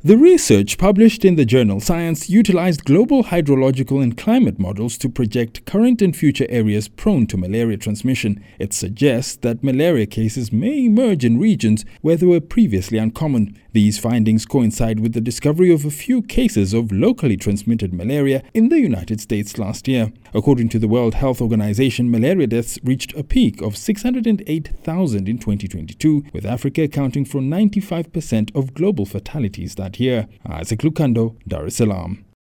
The research published in the journal Science utilized global hydrological and climate models to project current and future areas prone to malaria transmission. It suggests that malaria cases may emerge in regions where they were previously uncommon. These findings coincide with the discovery of a few cases of locally transmitted malaria in the United States last year. According to the World Health Organization, malaria deaths reached a peak of 608,000 in 2022, with Africa accounting for 95% of global fatalities that year. Isaac Lukando, Dar es Salaam.